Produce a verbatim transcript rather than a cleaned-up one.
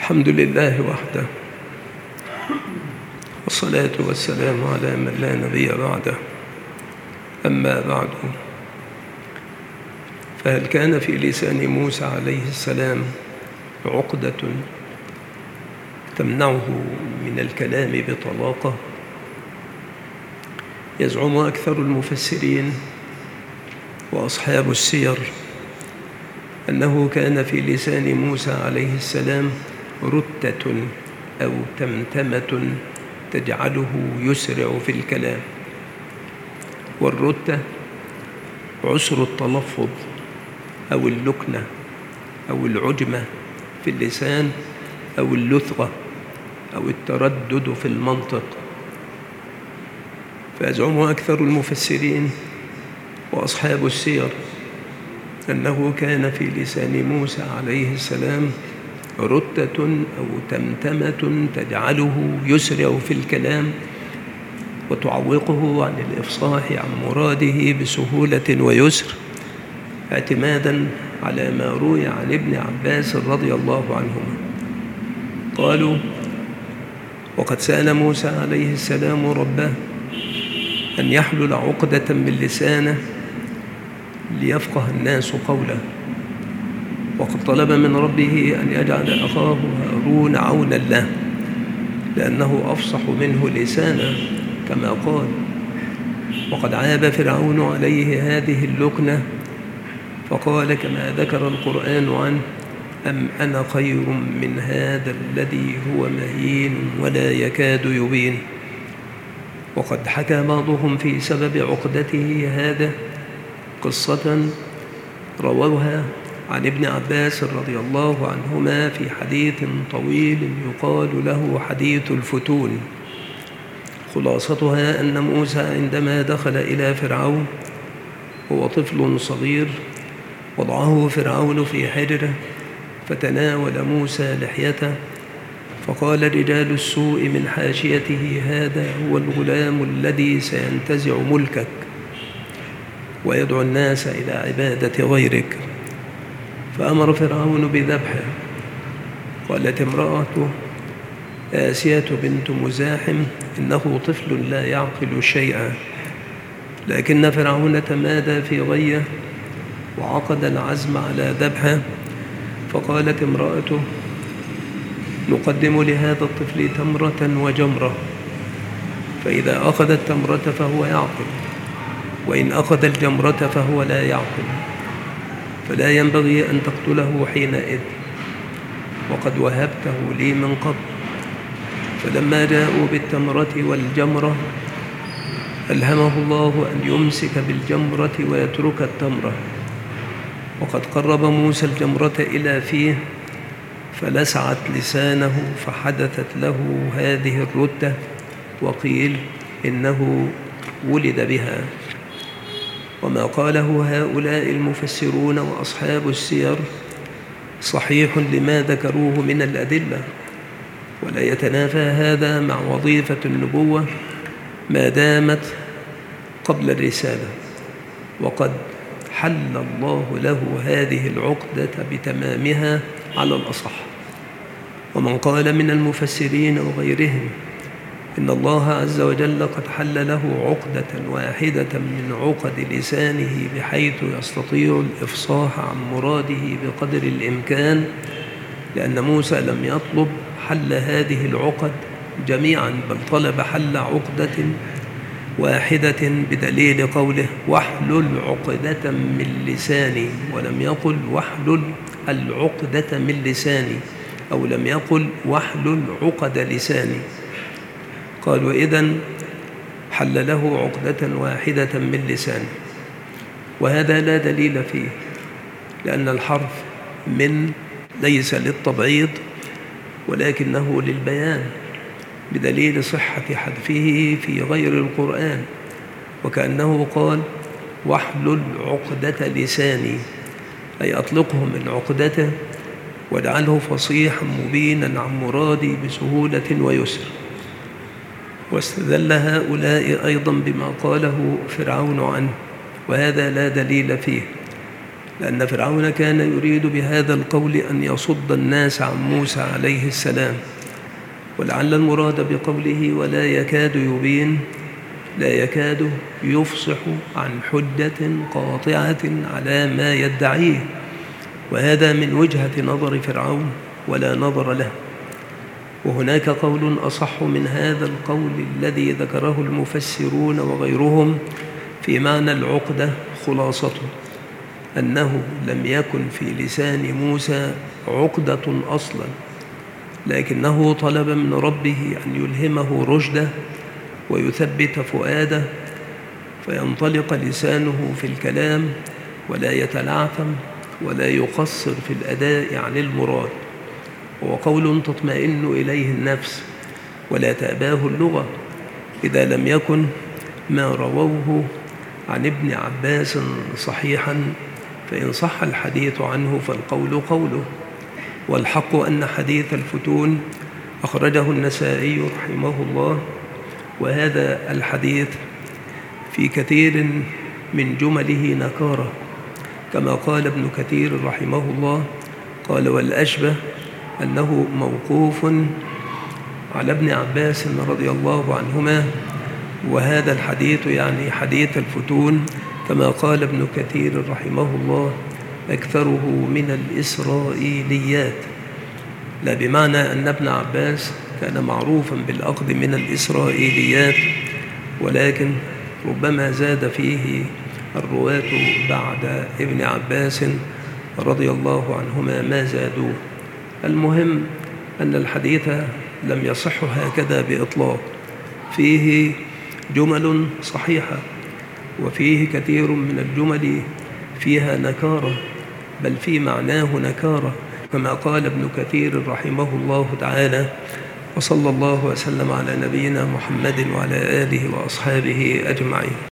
الحمد لله وحده، والصلاة والسلام على من لا نبي بعده. أما بعد، فهل كان في لسان موسى عليه السلام عقدة تمنعه من الكلام بطلاقة؟ يزعم أكثر المفسرين وأصحاب السير أنه كان في لسان موسى عليه السلام رتة أو تمتمة تجعله يسرع في الكلام. والرتة عسر التلفظ أو اللكنة أو العجمة في اللسان أو اللثغة أو التردد في المنطق. فيزعم أكثر المفسرين وأصحاب السير أنه كان في لسان موسى عليه السلام رتة أو تمتمة تجعله يسرع في الكلام وتعوقه عن الإفصاح عن مراده بسهولة ويسر، اعتمادا على ما روي عن ابن عباس رضي الله عنهما. قالوا: وقد سأل موسى عليه السلام ربه أن يحلل عقدة من لسانه ليفقه الناس قوله، وقد طلب من ربه أن يجعل أخاه هارون عونا له لأنه أفصح منه لسانا كما قال. وقد عاب فرعون عليه هذه اللكنة فقال كما ذكر القرآن عنه: أم أنا خير من هذا الذي هو مهين ولا يكاد يبين. وقد حكى بعضهم في سبب عقدته هذا قصة رووها عن ابن عباس رضي الله عنهما في حديث طويل يقال له حديث الفتون. خلاصتها أن موسى عندما دخل إلى فرعون هو طفل صغير، وضعه فرعون في حجره فتناول موسى لحيته فقال رجال السوء من حاشيته: هذا هو الغلام الذي سينتزع ملكك ويدعو الناس إلى عبادة غيرك. فأمر فرعون بذبحه. قالت امرأته آسية بنت مزاحم: إنه طفل لا يعقل شيئا. لكن فرعون تمادى في غيه وعقد العزم على ذبحه. فقالت امرأته: نقدم لهذا الطفل تمرة وجمرة، فإذا أخذ التمرة فهو يعقل، وإن أخذ الجمرة فهو لا يعقل، فلا ينبغي أن تقتله حينئذ، وقد وهبته لي من قبل. فلما جاءوا بالتمرة والجمرة ألهمه الله أن يمسك بالجمرة ويترك التمرة. وقد قرب موسى الجمرة إلى فيه فلسعت لسانه فحدثت له هذه الرتة، وقيل إنه ولد بها. وما قاله هؤلاء المفسرون وأصحاب السير صحيح لما ذكروه من الأدلة، ولا يتنافى هذا مع وظيفة النبوة ما دامت قبل الرسالة. وقد حل الله له هذه العقدة بتمامها على الأصح. ومن قال من المفسرين وغيرهم إن الله عز وجل قد حل له عقدة واحدة من عقد لسانه بحيث يستطيع الإفصاح عن مراده بقدر الإمكان، لأن موسى لم يطلب حل هذه العقد جميعا، بل طلب حل عقدة واحدة بدليل قوله: واحلل عقدة من لساني، ولم يقل واحلل العقدة من لساني، أو لم يقل واحلل عقد لساني. قالوا إذن حل له عقدة واحدة من لسانه، وهذا لا دليل فيه، لأن الحرف من ليس للتبعيض ولكنه للبيان، بدليل صحة حذفه في غير القرآن، وكأنه قال: واحلل عقدة لساني، أي أطلقه من عقدته واجعله فصيحا مبينا عن مرادي بسهولة ويسر. واستدل هؤلاء أيضا بما قاله فرعون عنه، وهذا لا دليل فيه، لأن فرعون كان يريد بهذا القول أن يصد الناس عن موسى عليه السلام، ولعل المراد بقوله ولا يكاد يبين لا يكاد يفصح عن حجة قاطعة على ما يدعيه، وهذا من وجهة نظر فرعون ولا نظر له. وهناك قول أصح من هذا القول الذي ذكره المفسرون وغيرهم في معنى العقدة، خلاصته أنه لم يكن في لسان موسى عقدة أصلا، لكنه طلب من ربه أن يلهمه رشده ويثبت فؤاده فينطلق لسانه في الكلام ولا يتلعثم ولا يقصر في الأداء عن المراد، وهو قول تطمئن إليه النفس ولا تأباه اللغة، إذا لم يكن ما رووه عن ابن عباس صحيحا، فإن صح الحديث عنه فالقول قوله. والحق أن حديث الفتون أخرجه النسائي رحمه الله، وهذا الحديث في كثير من جمله نكارة، كما قال ابن كثير رحمه الله، قال والأشبه أنه موقوف على ابن عباس رضي الله عنهما، وهذا الحديث يعني حديث الفتون كما قال ابن كثير رحمه الله أكثره من الإسرائيليات، لا بمعنى أن ابن عباس كان معروفا بالأخذ من الإسرائيليات، ولكن ربما زاد فيه الرواة بعد ابن عباس رضي الله عنهما ما زادوه. المهم أن الحديث لم يصح هكذا بإطلاق، فيه جمل صحيحة وفيه كثير من الجمل فيها نكارة، بل في معناه نكارة، كما قال ابن كثير رحمه الله تعالى. وصلى الله وسلم على نبينا محمد وعلى آله وأصحابه أجمعين.